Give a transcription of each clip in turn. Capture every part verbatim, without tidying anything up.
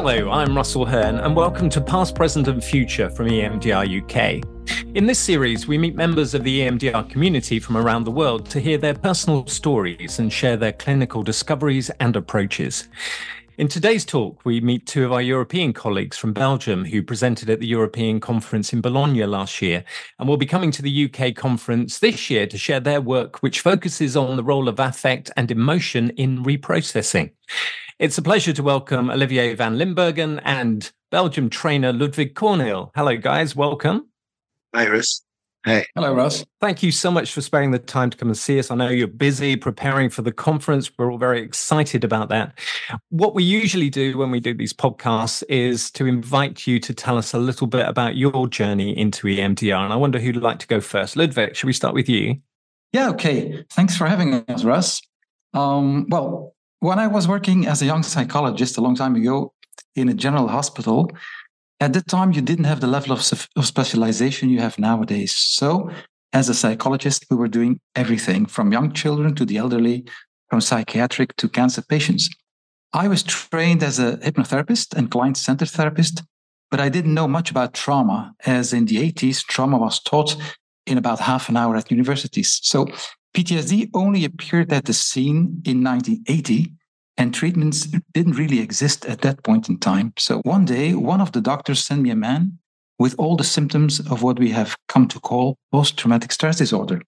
Hello, I'm Russell Hearn, and welcome to Past, Present and Future from E M D R U K. In this series, we meet members of the E M D R community from around the world to hear their personal stories and share their clinical discoveries and approaches. In today's talk, we meet two of our European colleagues from Belgium who presented at the European Conference in Bologna last year and will be coming to the U K conference this year to share their work, which focuses on the role of affect and emotion in reprocessing. It's a pleasure to welcome Olivier van Limburgen and Belgium trainer Ludwig Corneel. Hello, guys. Welcome. Hi, Russ. Hey. Hello, Russ. Thank you so much for sparing the time to come and see us. I know you're busy preparing for the conference. We're all very excited about that. What we usually do when we do these podcasts is to invite you to tell us a little bit about your journey into E M D R. And I wonder who'd like to go first. Ludwig, should we start with you? Yeah, okay. Thanks for having us, Russ. Um, well, when I was working as a young psychologist a long time ago in a general hospital, at that time, you didn't have the level of, of specialization you have nowadays. So as a psychologist, we were doing everything from young children to the elderly, from psychiatric to cancer patients. I was trained as a hypnotherapist and client-centered therapist, but I didn't know much about trauma, as in the eighties, trauma was taught in about half an hour at universities. So P T S D only appeared at the scene in nineteen eighty, and treatments didn't really exist at that point in time. So one day, one of the doctors sent me a man with all the symptoms of what we have come to call post-traumatic stress disorder.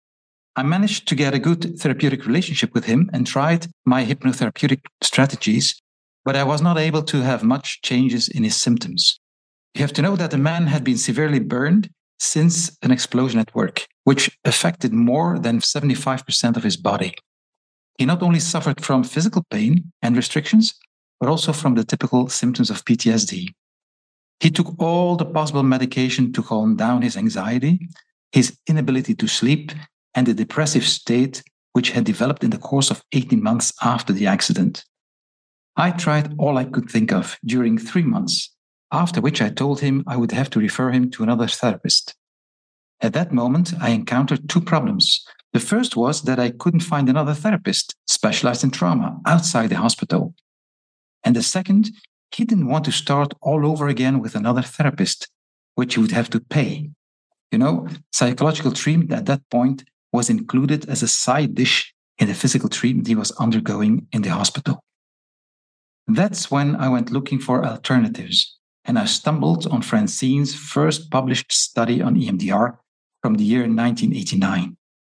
I managed to get a good therapeutic relationship with him and tried my hypnotherapeutic strategies, but I was not able to have much changes in his symptoms. You have to know that the man had been severely burned since an explosion at work, which affected more than seventy-five percent of his body. He not only suffered from physical pain and restrictions, but also from the typical symptoms of P T S D. He took all the possible medication to calm down his anxiety, his inability to sleep, and the depressive state which had developed in the course of eighteen months after the accident. I tried all I could think of during three months, after which I told him I would have to refer him to another therapist. At that moment, I encountered two problems. The first was that I couldn't find another therapist specialized in trauma outside the hospital. And the second, he didn't want to start all over again with another therapist, which he would have to pay. You know, psychological treatment at that point was included as a side dish in the physical treatment he was undergoing in the hospital. That's when I went looking for alternatives, and I stumbled on Francine's first published study on E M D R from the year nineteen eighty-nine.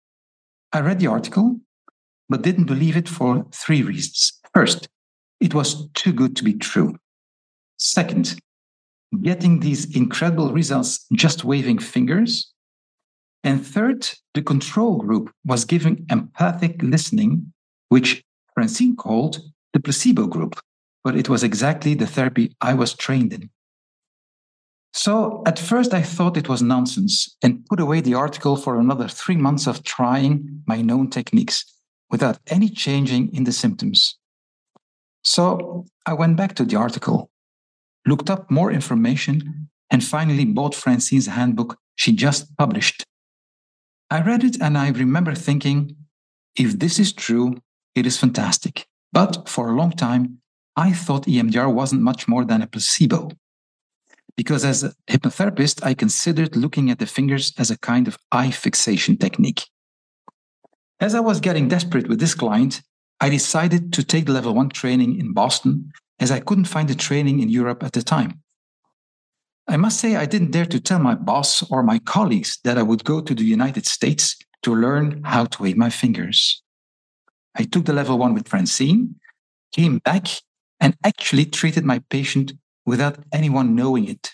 I read the article, but didn't believe it for three reasons. First, it was too good to be true. Second, getting these incredible results just waving fingers. And third, the control group was giving empathic listening, which Francine called the placebo group, but it was exactly the therapy I was trained in. So at first I thought it was nonsense and put away the article for another three months of trying my known techniques without any changing in the symptoms. So I went back to the article, looked up more information, and finally bought Francine's handbook she just published. I read it and I remember thinking, if this is true, it is fantastic. But for a long time, I thought E M D R wasn't much more than a placebo. Because as a hypnotherapist, I considered looking at the fingers as a kind of eye fixation technique. As I was getting desperate with this client, I decided to take the level one training in Boston, as I couldn't find the training in Europe at the time. I must say I didn't dare to tell my boss or my colleagues that I would go to the United States to learn how to wave my fingers. I took the level one with Francine, came back, and actually treated my patient without anyone knowing it.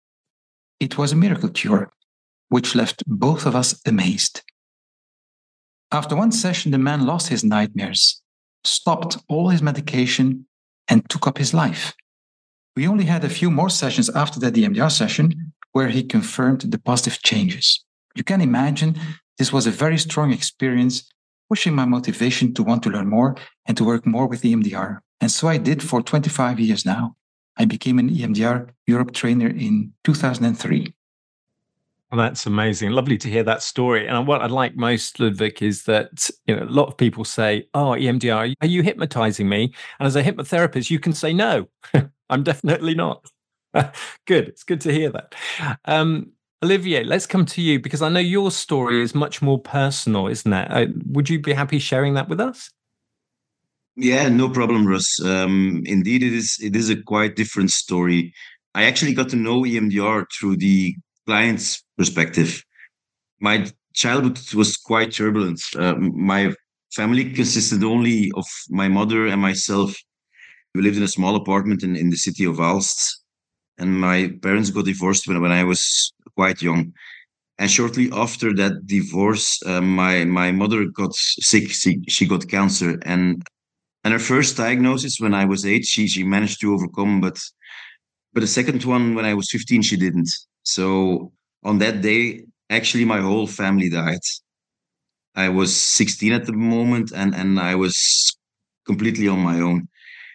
It was a miracle cure, which left both of us amazed. After one session, the man lost his nightmares, stopped all his medication, and took up his life. We only had a few more sessions after that E M D R session where he confirmed the positive changes. You can imagine this was a very strong experience, pushing my motivation to want to learn more and to work more with E M D R. And so I did for twenty-five years now. I became an E M D R Europe trainer in two thousand three. Well, that's amazing. Lovely to hear that story. And what I like most, Ludwig, is that you know a lot of people say, "Oh, E M D R, are you hypnotizing me?" And as a hypnotherapist, you can say no. I'm definitely not. Good. It's good to hear that. Um, Olivier, let's come to you because I know your story is much more personal, isn't it? Uh, would you be happy sharing that with us? Yeah, no problem, Russ. Um, indeed, it is it is a quite different story. I actually got to know E M D R through the client's perspective. My childhood was quite turbulent. Uh, my family consisted only of my mother and myself. We lived in a small apartment in, in the city of Aalst, and my parents got divorced when, when I was quite young. And shortly after that divorce, uh, my my mother got sick. She, she got cancer, and and her first diagnosis when I was eight, she she managed to overcome, but but the second one when I was fifteen, she didn't. So on that day, actually, my whole family died. I was sixteen at the moment, and and I was completely on my own.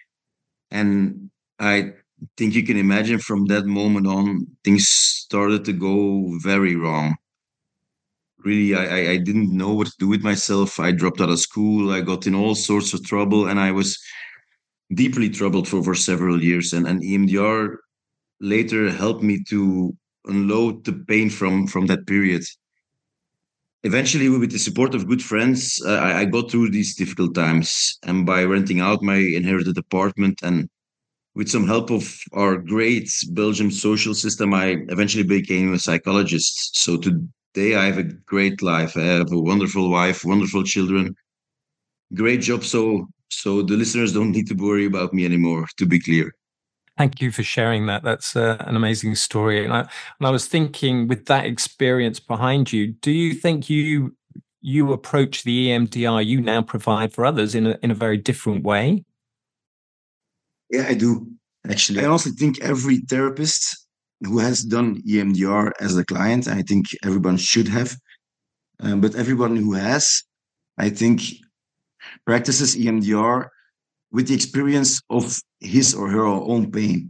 And I think you can imagine from that moment on, things started to go very wrong. Really, I, I I didn't know what to do with myself. I dropped out of school. I got in all sorts of trouble, and I was deeply troubled for, for several years. And, and E M D R later helped me to unload the pain from, from that period. Eventually, with the support of good friends, uh, I, I got through these difficult times. And by renting out my inherited apartment and with some help of our great Belgium social system, I eventually became a psychologist. So today I have a great life. I have a wonderful wife, wonderful children, great job. So so the listeners don't need to worry about me anymore, to be clear. Thank you for sharing that. That's uh, an amazing story. And I, and I was thinking, with that experience behind you, do you think you you approach the E M D R you now provide for others in a in a very different way? Yeah, I do. Actually, I also think every therapist who has done E M D R as a client, I think everyone should have. Um, but everyone who has, I think, practices E M D R with the experience of his or her own pain.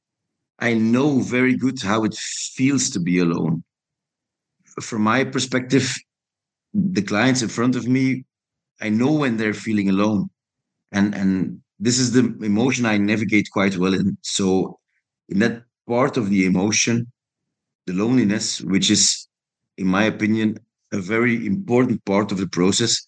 I know very good how it feels to be alone. From my perspective, the clients in front of me, I know when they're feeling alone. And and this is the emotion I navigate quite well in. So in that part of the emotion, the loneliness, which is, in my opinion, a very important part of the process,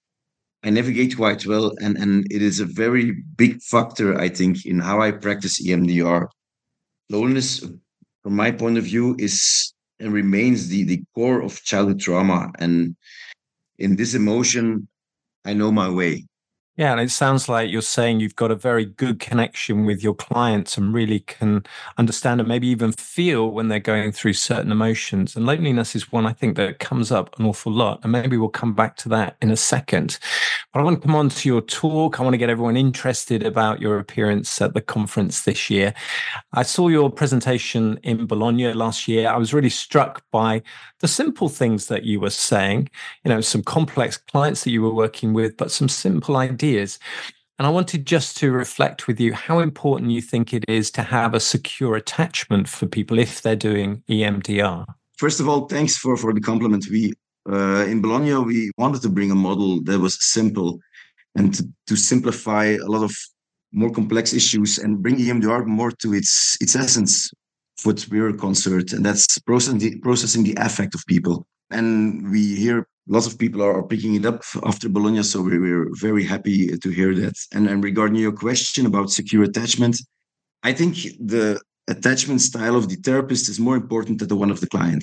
I navigate quite well, and and it is a very big factor, I think, in how I practice E M D R. Loneliness, from my point of view, is and remains the the core of childhood trauma, and in this emotion, I know my way. Yeah, and it sounds like you're saying you've got a very good connection with your clients and really can understand and maybe even feel when they're going through certain emotions. And loneliness is one I think that comes up an awful lot. And maybe we'll come back to that in a second. But I want to come on to your talk. I want to get everyone interested about your appearance at the conference this year. I saw your presentation in Bologna last year. I was really struck by the simple things that you were saying, you know, some complex clients that you were working with, but some simple ideas. And I wanted just to reflect with you how important you think it is to have a secure attachment for people if they're doing E M D R. First of all, thanks for, for the compliment. We uh, in Bologna, we wanted to bring a model that was simple and to, to simplify a lot of more complex issues and bring E M D R more to its its essence, what we're concerned, and that's processing the, processing the affect of people. And we hear lots of people are, are picking it up after Bologna, so we're, we're very happy to hear that. And, and regarding your question about secure attachment, I think the attachment style of the therapist is more important than the one of the client.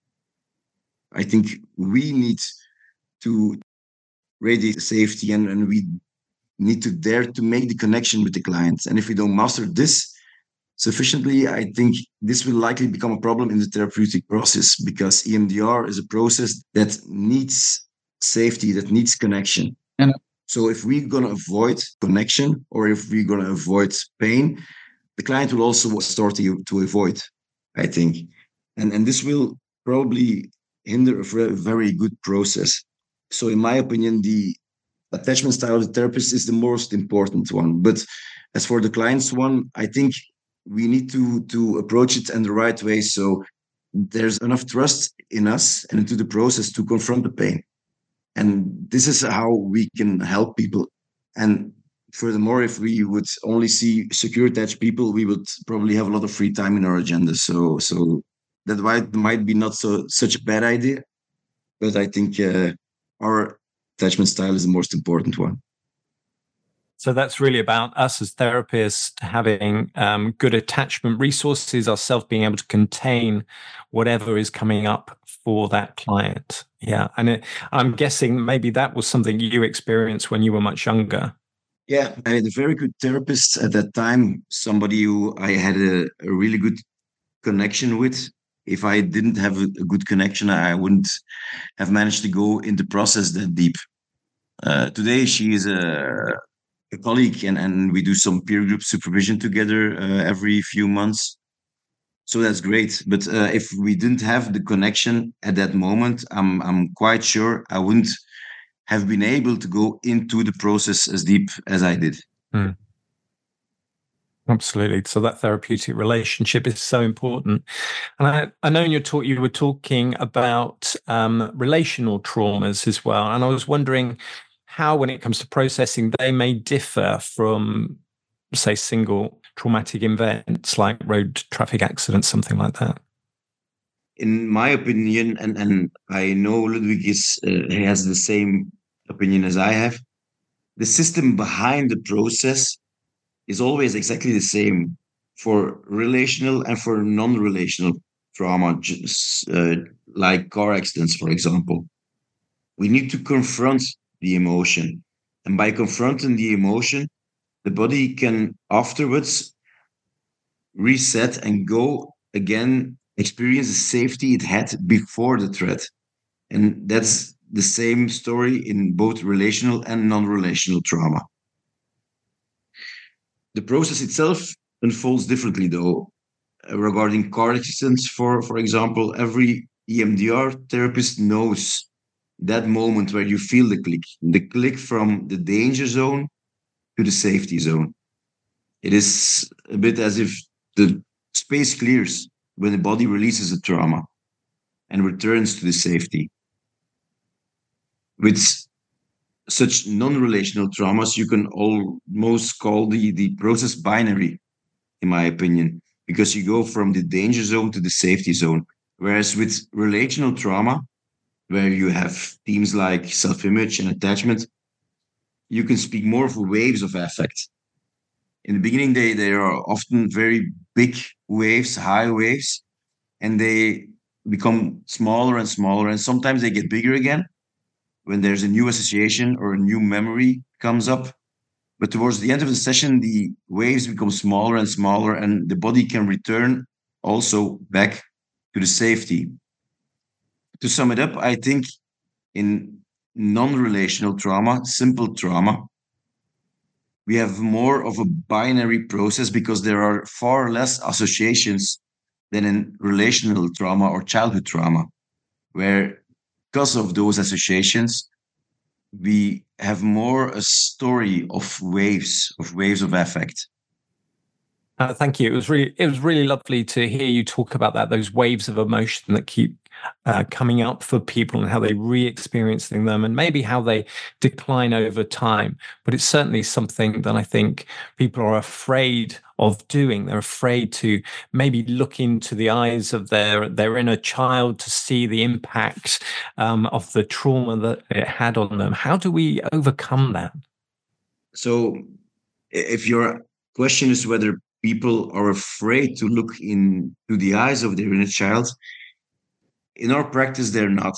I think we need to radiate safety, and, and we need to dare to make the connection with the client. And if we don't master this sufficiently, I think this will likely become a problem in the therapeutic process, because E M D R is a process that needs safety, that needs connection. And so if we're going to avoid connection, or if we're going to avoid pain, the client will also start to, to avoid, I think. And, and this will probably hinder a very good process. So in my opinion, the attachment style of the therapist is the most important one. But as for the client's one, I think we need to to approach it in the right way, so there's enough trust in us and into the process to confront the pain. And this is how we can help people. And furthermore, if we would only see secure attached people, we would probably have a lot of free time in our agenda. So, so that might might be not so such a bad idea. But I think uh, our attachment style is the most important one. So that's really about us as therapists having um, good attachment resources, ourselves being able to contain whatever is coming up for that client. Yeah. And it, I'm guessing maybe that was something you experienced when you were much younger. Yeah, I had a very good therapist at that time, somebody who I had a, a really good connection with. If I didn't have a, a good connection, I wouldn't have managed to go in the process that deep. Uh, today, she is a, a colleague, and, and we do some peer group supervision together uh, every few months. So that's great. But uh, if we didn't have the connection at that moment, I'm I'm quite sure I wouldn't have been able to go into the process as deep as I did. Hmm. Absolutely. So that therapeutic relationship is so important. And I, I know in your talk, you were talking about um, relational traumas as well. And I was wondering how, when it comes to processing, they may differ from, say, single traumatic events like road traffic accidents, something like that. In my opinion, and, and I know Ludwig is, uh, he has the same opinion as I have, the system behind the process is always exactly the same for relational and for non-relational trauma, just, uh, like car accidents, for example. We need to confront the emotion. And by confronting the emotion, the body can afterwards reset and go again, experience the safety it had before the threat. And that's the same story in both relational and non-relational trauma. The process itself unfolds differently, though. Uh, regarding car accidents, for, for example, every E M D R therapist knows that moment where you feel the click, the click from the danger zone to the safety zone. It is a bit as if the space clears when the body releases the trauma and returns to the safety. With such non-relational traumas, you can almost call the, the process binary, in my opinion, because you go from the danger zone to the safety zone. Whereas with relational trauma, where you have themes like self-image and attachment, you can speak more of waves of affect. In the beginning, they, they are often very big waves, high waves, and they become smaller and smaller, and sometimes they get bigger again when there's a new association or a new memory comes up. But towards the end of the session, the waves become smaller and smaller, and the body can return also back to the safety. To sum it up, I think in non-relational trauma, simple trauma, we have more of a binary process because there are far less associations than in relational trauma or childhood trauma, where because of those associations, we have more a story of waves, of waves of affect. Uh, thank you. It was really, it was really lovely to hear you talk about that. Those waves of emotion that keep uh, coming up for people and how they re-experiencing them, and maybe how they decline over time. But it's certainly something that I think people are afraid of doing. They're afraid to maybe look into the eyes of their their inner child to see the impact um, of the trauma that it had on them. How do we overcome that? So, if your question is whether people are afraid to look into the eyes of their inner child, in our practice, they're not.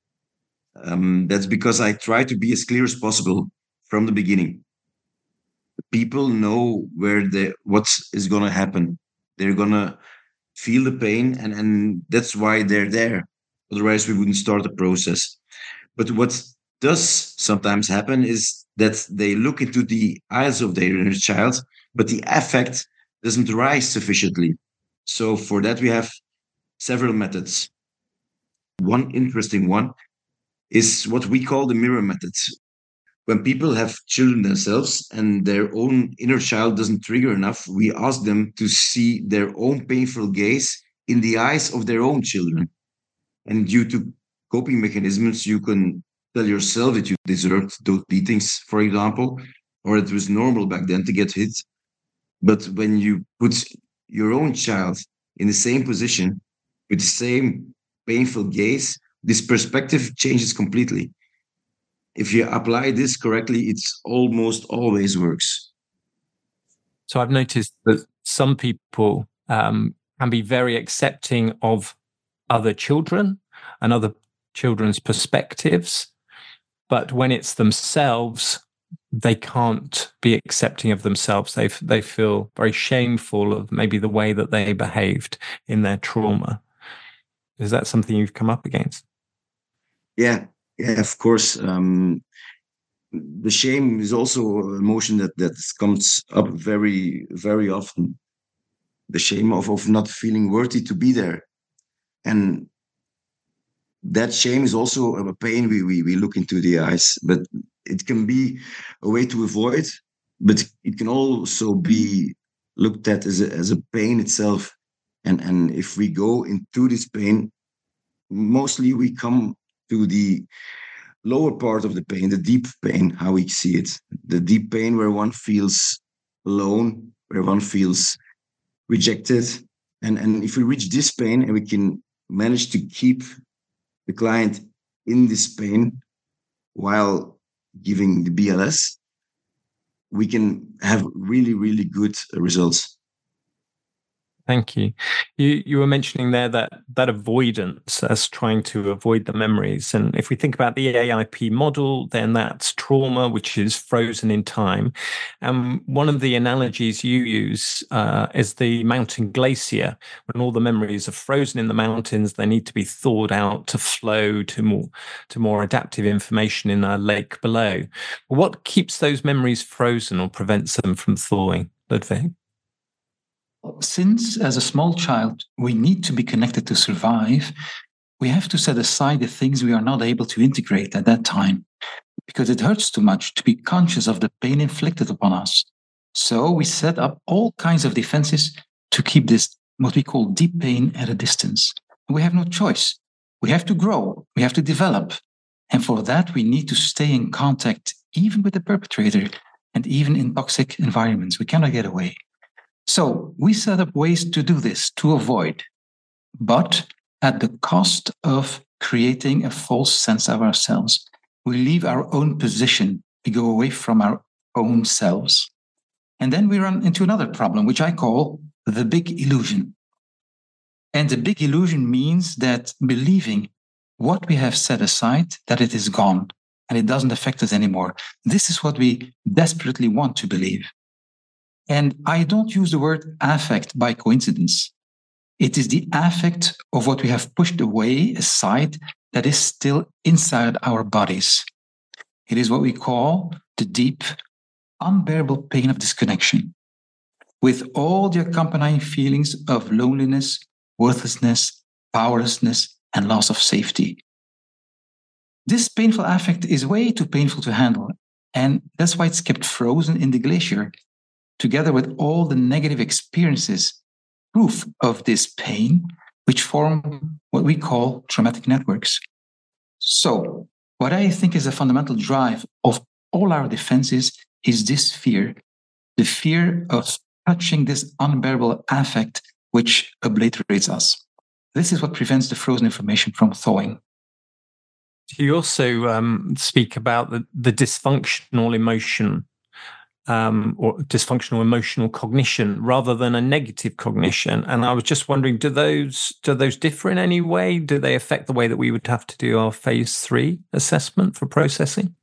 Um, that's because I try to be as clear as possible from the beginning. People know where they what is going to happen. They're going to feel the pain, and, and that's why they're there. Otherwise, we wouldn't start the process. But what does sometimes happen is that they look into the eyes of their inner child, but the affect doesn't rise sufficiently. So for that, we have several methods. One interesting one is what we call the mirror method. When people have children themselves and their own inner child doesn't trigger enough, we ask them to see their own painful gaze in the eyes of their own children. And due to coping mechanisms, you can tell yourself that you deserved those beatings, for example, or it was normal back then to get hit. But when you put your own child in the same position with the same painful gaze, this perspective changes completely. If you apply this correctly, it's almost always works. So I've noticed that some people um, can be very accepting of other children and other children's perspectives, but when it's themselves, they can't be accepting of themselves. They they feel very shameful of maybe the way that they behaved in their trauma. Is that something you've come up against? Yeah, yeah, of course. Um, the shame is also an emotion that that comes up very, very often. The shame of of not feeling worthy to be there, and that shame is also a pain we, we we look into the eyes, but it can be a way to avoid, but it can also be looked at as a, as a pain itself. And and if we go into this pain, mostly we come to the lower part of the pain, the deep pain, how we see it, the deep pain where one feels alone, where one feels rejected. And and if we reach this pain and we can manage to keep the client in this pain while giving the B L S, we can have really, really good results. Thank you. You you were mentioning there that that avoidance as trying to avoid the memories. And if we think about the A I P model, then that's trauma, which is frozen in time. And one of the analogies you use uh, is the mountain glacier. When all the memories are frozen in the mountains, they need to be thawed out to flow to more to more adaptive information in a lake below. What keeps those memories frozen or prevents them from thawing, Ludwig? Since, as a small child, we need to be connected to survive, we have to set aside the things we are not able to integrate at that time, because it hurts too much to be conscious of the pain inflicted upon us. So we set up all kinds of defenses to keep this, what we call deep pain, at a distance. We have no choice. We have to grow. We have to develop. And for that, we need to stay in contact, even with the perpetrator, and even in toxic environments. We cannot get away. So we set up ways to do this, to avoid, but at the cost of creating a false sense of ourselves. We leave our own position. We go away from our own selves. And then we run into another problem, which I call the big illusion. And the big illusion means that believing what we have set aside, that it is gone and it doesn't affect us anymore. This is what we desperately want to believe. And I don't use the word affect by coincidence. It is the affect of what we have pushed away aside that is still inside our bodies. It is what we call the deep, unbearable pain of disconnection, with all the accompanying feelings of loneliness, worthlessness, powerlessness, and loss of safety. This painful affect is way too painful to handle, and that's why it's kept frozen in the glacier, together with all the negative experiences, proof of this pain, which form what we call traumatic networks. So, what I think is a fundamental drive of all our defenses is this fear, the fear of touching this unbearable affect which obliterates us. This is what prevents the frozen information from thawing. You also um, speak about the, the dysfunctional emotion um, or dysfunctional emotional cognition rather than a negative cognition. And I was just wondering, do those do those differ in any way? Do they affect the way that we would have to do our phase three assessment for processing?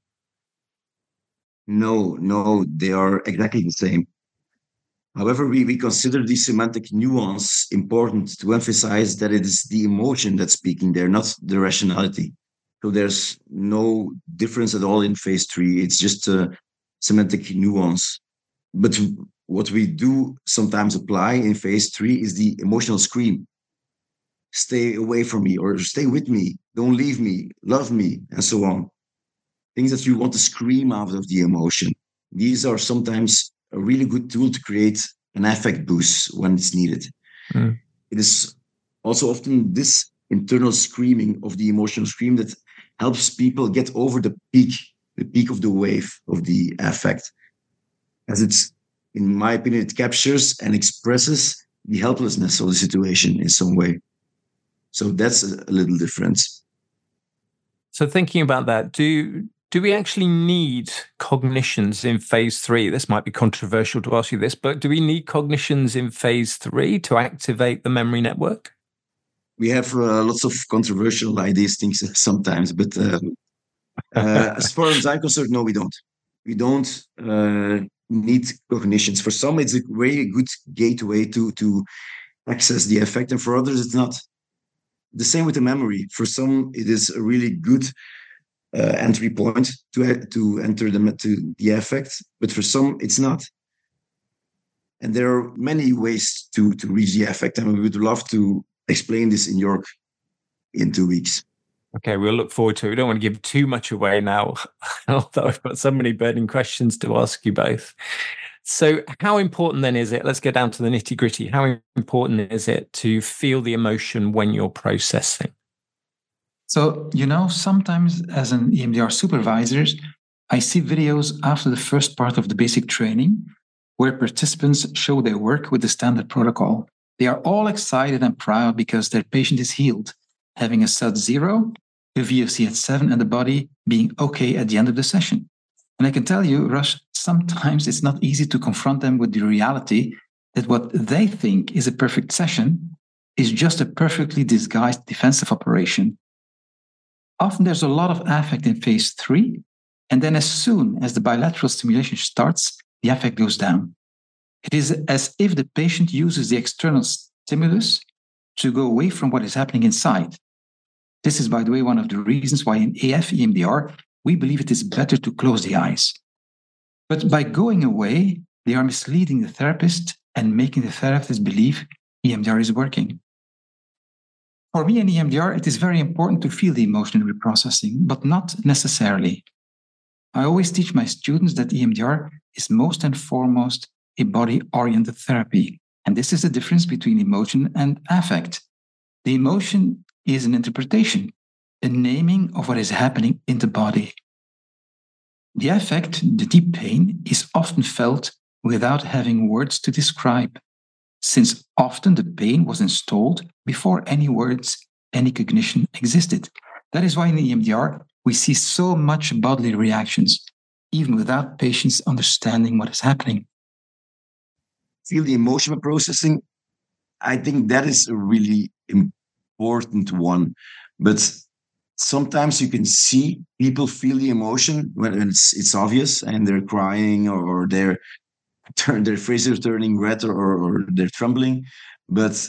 No, no, they are exactly the same. However, we, we consider the semantic nuance important to emphasize that it is the emotion that's speaking there, not the rationality. So there's no difference at all in phase three. It's just a semantic nuance. But what we do sometimes apply in phase three is the emotional scream. Stay away from me, or stay with me, don't leave me, love me, and so on. Things that you want to scream out of the emotion. These are sometimes a really good tool to create an affect boost when it's needed. Mm. It is also often this internal screaming of the emotional scream that helps people get over the peak, the peak of the wave of the affect. as it's, in my opinion, it captures and expresses the helplessness of the situation in some way. So that's a, a little difference. So thinking about that, do do we actually need cognitions in phase three? This might be controversial to ask you this, but do we need cognitions in phase three to activate the memory network? We have uh, lots of controversial ideas, things sometimes, but um, uh, as far as I'm concerned, no, we don't. We don't uh, need cognitions. For some, it's a very good gateway to to access the effect, and for others, it's not. The same with the memory. For some, it is a really good uh, entry point to to enter the to the effect, but for some, it's not. And there are many ways to to reach the effect, and we would love to explain this in York in two weeks. Okay, we'll look forward to it. We don't want to give too much away now, although I've got so many burning questions to ask you both. So how important then is it, let's get down to the nitty gritty, how important is it to feel the emotion when you're processing? So, you know, sometimes as an E M D R supervisor, I see videos after the first part of the basic training where participants show their work with the standard protocol. They are all excited and proud because their patient is healed, having a S U D zero, a V O C at seven, and the body being okay at the end of the session. And I can tell you, Russ, sometimes it's not easy to confront them with the reality that what they think is a perfect session is just a perfectly disguised defensive operation. Often there's a lot of affect in phase three, and then as soon as the bilateral stimulation starts, the affect goes down. It is as if the patient uses the external stimulus to go away from what is happening inside. This is, by the way, one of the reasons why in A F E M D R, we believe it is better to close the eyes. But by going away, they are misleading the therapist and making the therapist believe E M D R is working. For me in E M D R, it is very important to feel the emotion in reprocessing, but not necessarily. I always teach my students that E M D R is most and foremost a body-oriented therapy. And this is the difference between emotion and affect. The emotion is an interpretation, a naming of what is happening in the body. The affect, the deep pain, is often felt without having words to describe, since often the pain was installed before any words, any cognition existed. That is why in E M D R, we see so much bodily reactions, even without patients understanding what is happening. Feel the emotional processing. I think that is a really important one. But sometimes you can see people feel the emotion when it's it's obvious and they're crying or they're turn their faces are turning red or, or they're trembling. But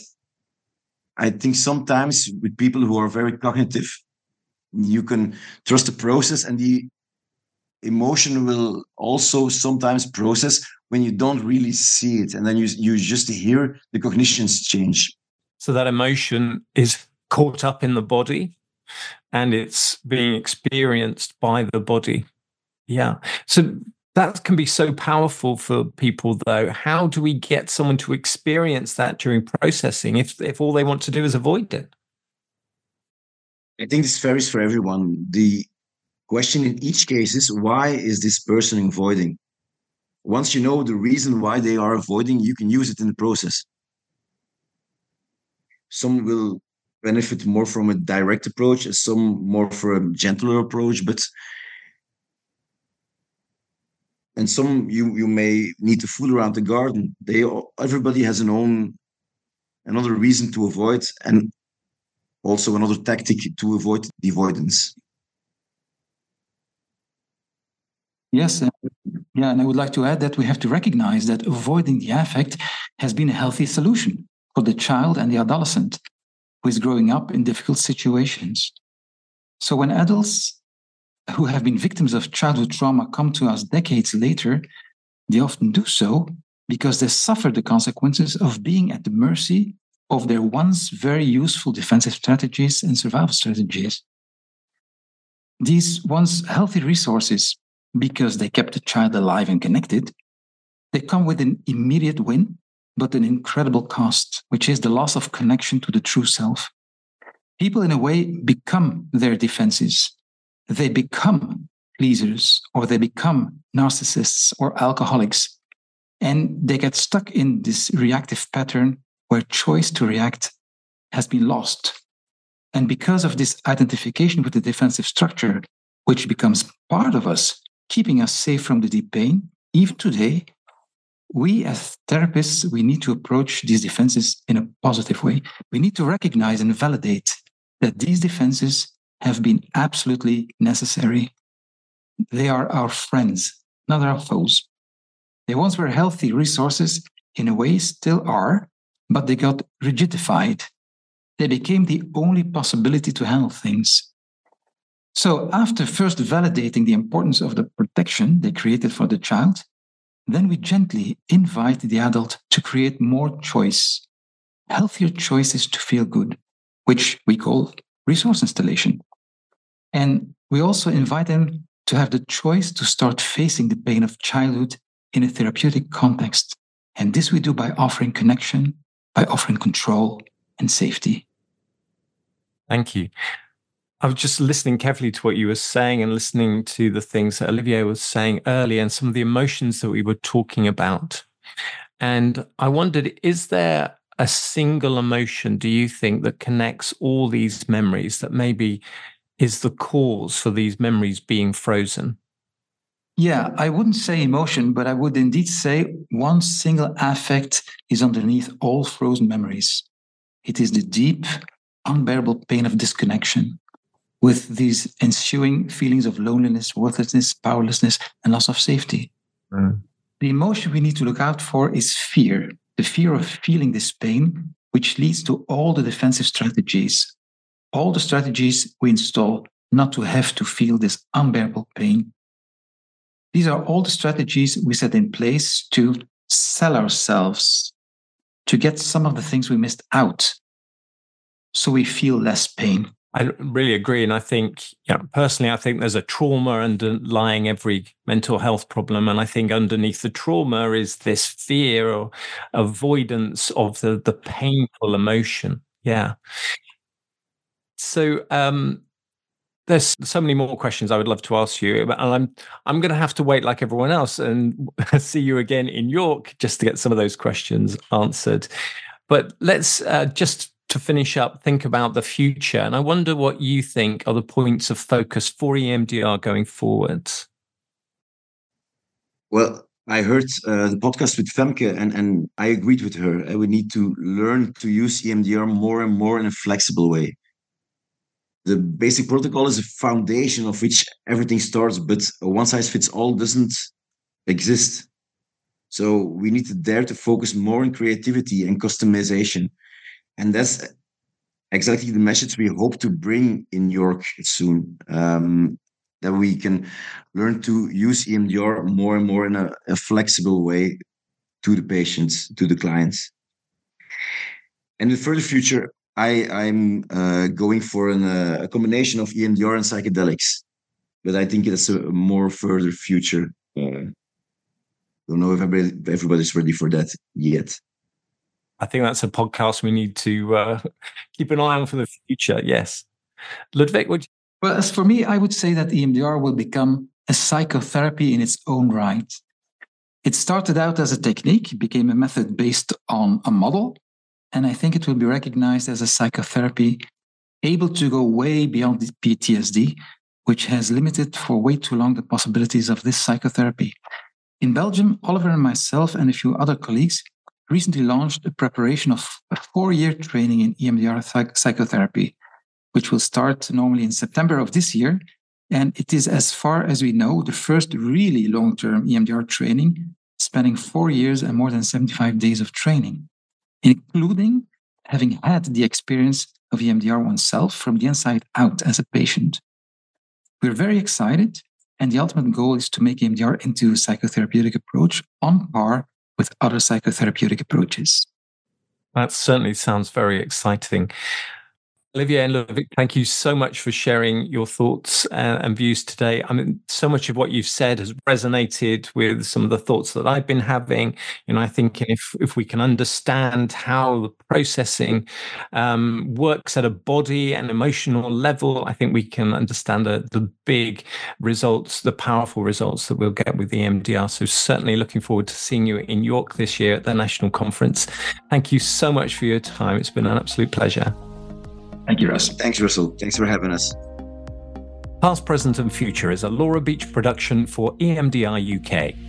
I think sometimes with people who are very cognitive, you can trust the process, and the emotion will also sometimes process when you don't really see it, and then you you just hear the cognitions change. So that emotion is caught up in the body and it's being experienced by the body. Yeah. So that can be so powerful for people, though. How do we get someone to experience that during processing if, if all they want to do is avoid it? I think this varies for everyone. The question in each case is, why is this person avoiding? Once you know the reason why they are avoiding, you can use it in the process. Some will benefit more from a direct approach, some more for a gentler approach, but and some you you may need to fool around the garden. They everybody has an own another reason to avoid, and also another tactic to avoid the avoidance. Yes, uh, yeah, and I would like to add that we have to recognize that avoiding the affect has been a healthy solution for the child and the adolescent who is growing up in difficult situations. So when adults who have been victims of childhood trauma come to us decades later, they often do so because they suffer the consequences of being at the mercy of their once very useful defensive strategies and survival strategies. These once healthy resources, because they kept the child alive and connected, they come with an immediate win, but an incredible cost, which is the loss of connection to the true self. People, in a way, become their defenses. They become pleasers, or they become narcissists or alcoholics And they get stuck in this reactive pattern where choice to react has been lost. And because of this identification with the defensive structure, which becomes part of us, keeping us safe from the deep pain, even today, we as therapists, we need to approach these defenses in a positive way. We need to recognize and validate that these defenses have been absolutely necessary. They are our friends, not our foes. They once were healthy resources, in a way still are, but they got rigidified. They became the only possibility to handle things. So after first validating the importance of the protection they created for the child, then we gently invite the adult to create more choice, healthier choices to feel good, which we call resource installation. And we also invite them to have the choice to start facing the pain of childhood in a therapeutic context. And this we do by offering connection, by offering control and safety. Thank you. I was just listening carefully to what you were saying and listening to the things that Olivier was saying earlier and some of the emotions that we were talking about. And I wondered, is there a single emotion, do you think, that connects all these memories, that maybe is the cause for these memories being frozen? Yeah, I wouldn't say emotion, but I would indeed say one single affect is underneath all frozen memories. It is the deep, unbearable pain of disconnection, with these ensuing feelings of loneliness, worthlessness, powerlessness, and loss of safety. Mm. The emotion we need to look out for is fear, the fear of feeling this pain, which leads to all the defensive strategies, all the strategies we install not to have to feel this unbearable pain. These are all the strategies we set in place to sell ourselves, to get some of the things we missed out, so we feel less pain. I really agree. And I think, yeah, personally, I think there's a trauma underlying every mental health problem. And I think underneath the trauma is this fear or avoidance of the, the painful emotion. Yeah. So um, there's so many more questions I would love to ask you, but I'm I'm going to have to wait like everyone else and see you again in York just to get some of those questions answered. But let's uh, just to finish up, think about the future. And I wonder what you think are the points of focus for E M D R going forward. Well, I heard uh, the podcast with Femke, and, and I agreed with her. Uh, we need to learn to use E M D R more and more in a flexible way. The basic protocol is a foundation of which everything starts, but a one-size-fits-all doesn't exist. So we need to dare to focus more on creativity and customization. And that's exactly the message we hope to bring in York soon, um, that we can learn to use E M D R more and more in a, a flexible way to the patients, to the clients. And in the further future, I, I'm uh, going for an, uh, a combination of E M D R and psychedelics, but I think it's a more further future. Uh, don't know if everybody, everybody's ready for that yet. I think that's a podcast we need to uh, keep an eye on for the future. Yes. Ludwig, would you? Well, as for me, I would say that E M D R will become a psychotherapy in its own right. It started out as a technique, became a method based on a model, and I think it will be recognized as a psychotherapy able to go way beyond the P T S D, which has limited for way too long the possibilities of this psychotherapy. In Belgium, Oliver and myself and a few other colleagues recently launched a preparation of a four-year training in E M D R psych- psychotherapy, which will start normally in September of this year. And it is, as far as we know, the first really long-term E M D R training, spanning four years and more than seventy-five days of training, including having had the experience of E M D R oneself from the inside out as a patient. We're very excited, and the ultimate goal is to make E M D R into a psychotherapeutic approach on par with other psychotherapeutic approaches. That certainly sounds very exciting. Olivier and Ludovic, thank you so much for sharing your thoughts uh, and views today. I mean, so much of what you've said has resonated with some of the thoughts that I've been having. And I think if if we can understand how the processing um, works at a body and emotional level, I think we can understand the, the big results, the powerful results that we'll get with E M D R. So certainly looking forward to seeing you in York this year at the national conference. Thank you so much for your time. It's been an absolute pleasure. Thank you, Russ. Thanks, Russell. Thanks for having us. Past, Present and Future is a Laura Beach production for E M D R U K.